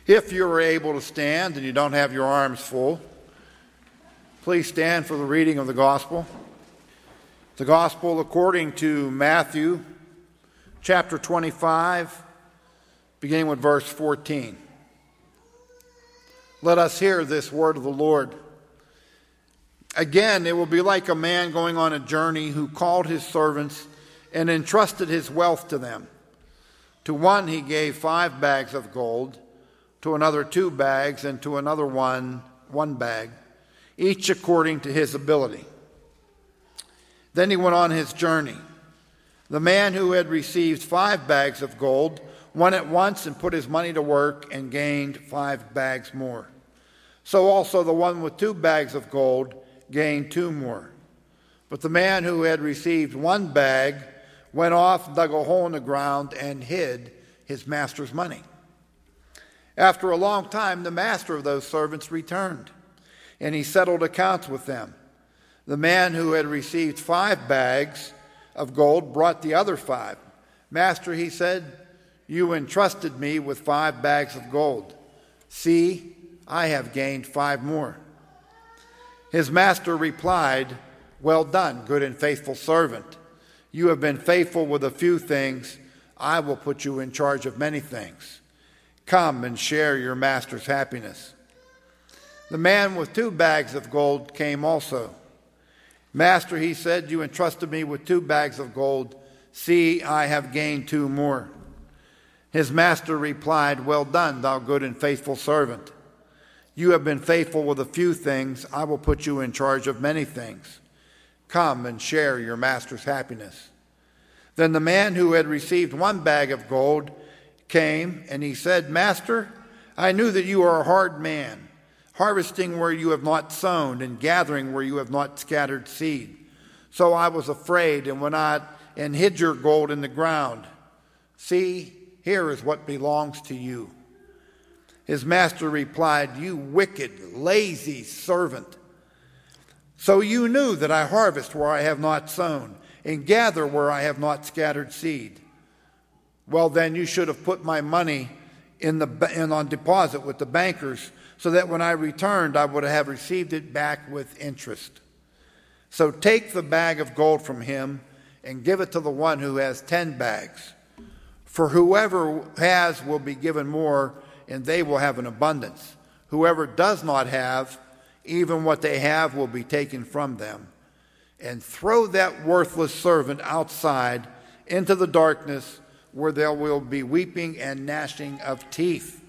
If you're able to stand and you don't have your arms full, please stand for the reading of the gospel. The gospel according to Matthew, chapter 25, beginning with verse 14. Let us hear this word of the Lord. Again, it will be like a man going on a journey who called his servants and entrusted his wealth to them. To one he gave 5 bags of gold, to another 2 bags, and to another one bag, each according to his ability. Then he went on his journey. The man who had received 5 bags of gold went at once and put his money to work and gained 5 bags more. So also the one with 2 bags of gold gained 2 more. But the man who had received 1 bag went off, dug a hole in the ground, and hid his master's money. After a long time, the master of those servants returned, and he settled accounts with them. The man who had received 5 bags of gold brought the other 5. Master, he said, you entrusted me with 5 bags of gold. See, I have gained 5 more. His master replied, well done, good and faithful servant. You have been faithful with a few things. I will put you in charge of many things. Come and share your master's happiness. The man with 2 bags of gold came also. Master, he said, you entrusted me with 2 bags of gold. See, I have gained 2 more. His master replied, well done, thou good and faithful servant. You have been faithful with a few things. I will put you in charge of many things. Come and share your master's happiness. Then the man who had received 1 bag of gold came, and he said, Master, I knew that you are a hard man, harvesting where you have not sown and gathering where you have not scattered seed. So I was afraid and went out and hid your gold in the ground. See, here is what belongs to you. His master replied, you wicked, lazy servant. So you knew that I harvest where I have not sown and gather where I have not scattered seed. Well, then you should have put my money on deposit with the bankers, so that when I returned, I would have received it back with interest. So take the bag of gold from him and give it to the one who has 10 bags. For whoever has will be given more, and they will have an abundance. Whoever does not have, even what they have will be taken from them. And throw that worthless servant outside into the darkness, where there will be weeping and gnashing of teeth.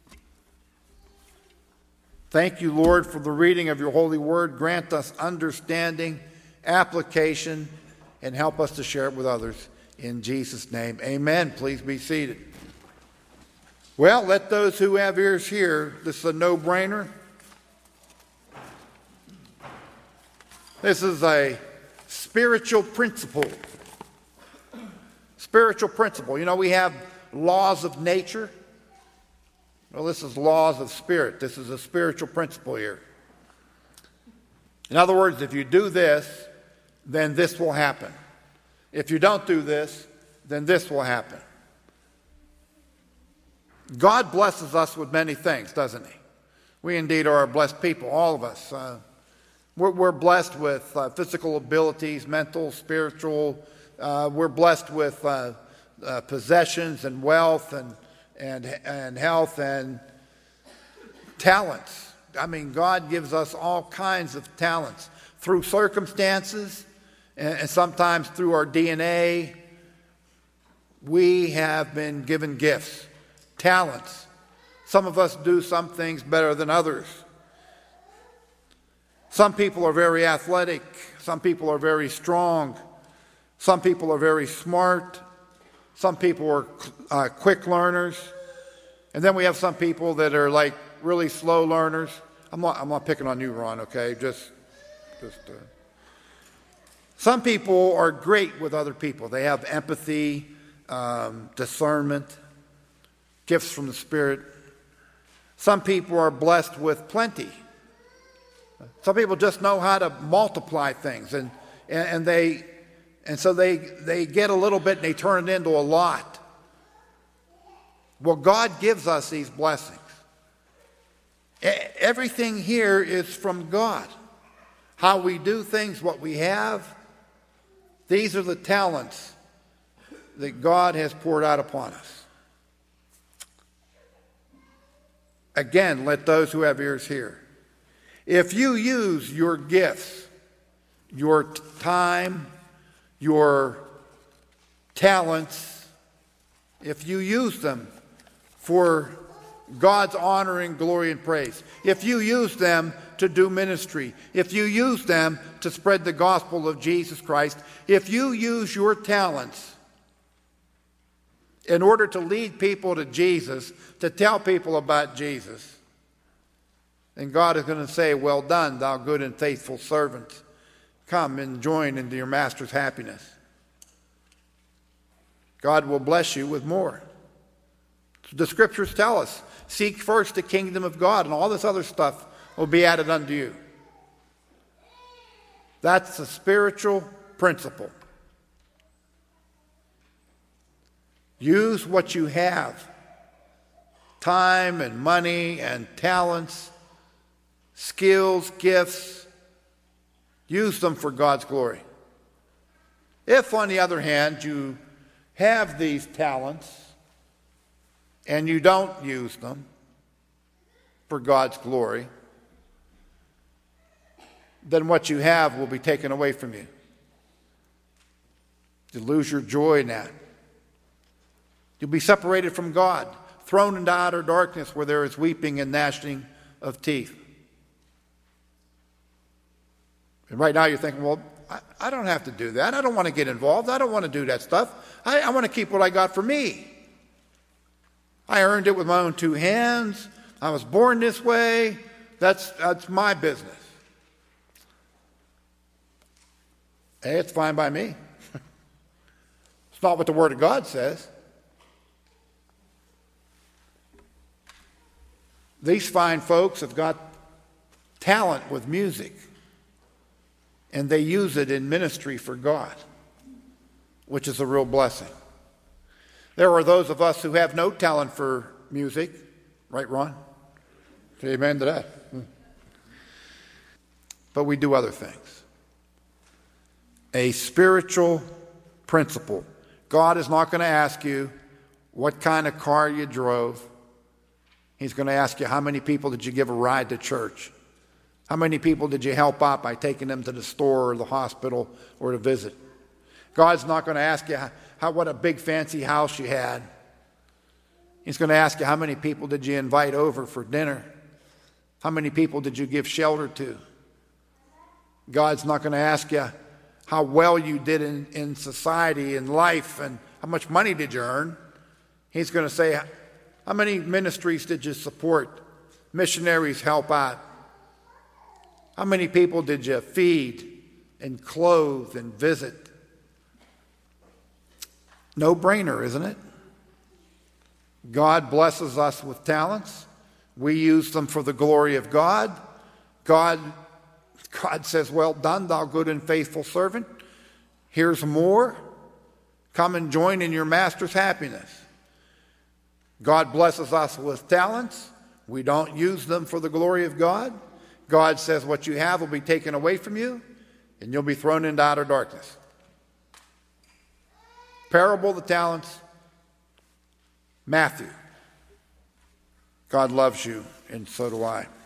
Thank you, Lord, for the reading of your holy word. Grant us understanding, application, and help us to share it with others. In Jesus' name, amen. Please be seated. Well, let those who have ears hear. This is a no-brainer. This is a spiritual principle. Spiritual principle. You know, we have laws of nature. Well, this is laws of spirit. This is a spiritual principle here. In other words, if you do this, then this will happen. If you don't do this, then this will happen. God blesses us with many things, doesn't he? We indeed are a blessed people, all of us. We're blessed with physical abilities, mental, spiritual. We're blessed with possessions and wealth and health and talents. I mean, God gives us all kinds of talents through circumstances and sometimes through our DNA. We have been given gifts, talents. Some of us do some things better than others. Some people are very athletic. Some people are very strong. Some people are very smart. Some people are quick learners. And then we have some people that are like really slow learners. I'm not picking on you, Ron, okay? Some people are great with other people. They have empathy, discernment, gifts from the Spirit. Some people are blessed with plenty. Some people just know how to multiply things, and so they get a little bit and they turn it into a lot. Well, God gives us these blessings. Everything here is from God. How we do things, what we have, these are the talents that God has poured out upon us. Again, let those who have ears hear. If you use your gifts, your time, your talents, if you use them for God's honor and glory and praise, if you use them to do ministry, if you use them to spread the gospel of Jesus Christ, if you use your talents in order to lead people to Jesus, to tell people about Jesus, then God is going to say, "Well done, thou good and faithful servant. Come and join into your master's happiness." God will bless you with more. The scriptures tell us, seek first the kingdom of God, and all this other stuff will be added unto you. That's the spiritual principle. Use what you have, time and money and talents, skills, gifts. Use them for God's glory. If, on the other hand, you have these talents and you don't use them for God's glory, then what you have will be taken away from you. You lose your joy in that. You'll be separated from God, thrown into outer darkness where there is weeping and gnashing of teeth. And right now you're thinking, well, I don't have to do that. I don't want to get involved. I don't want to do that stuff. I want to keep what I got for me. I earned it with my own two hands. I was born this way. That's my business. Hey, it's fine by me. It's not what the Word of God says. These fine folks have got talent with music, and they use it in ministry for God, which is a real blessing. There are those of us who have no talent for music. Right, Ron? Say amen to that. But we do other things. A spiritual principle. God is not going to ask you what kind of car you drove. He's going to ask you, how many people did you give a ride to church? How many people did you help out by taking them to the store or the hospital or to visit? God's not going to ask you what a big fancy house you had. He's going to ask you, how many people did you invite over for dinner? How many people did you give shelter to? God's not going to ask you how well you did in society, in life, and how much money did you earn. He's going to say, how many ministries did you support? Missionaries help out? How many people did you feed and clothe and visit? No brainer, isn't it? God blesses us with talents. We use them for the glory of God. God says, well done, thou good and faithful servant. Here's more. Come and join in your master's happiness. God blesses us with talents. We don't use them for the glory of God. God says what you have will be taken away from you, and you'll be thrown into outer darkness. Parable of the talents, Matthew. God loves you, and so do I.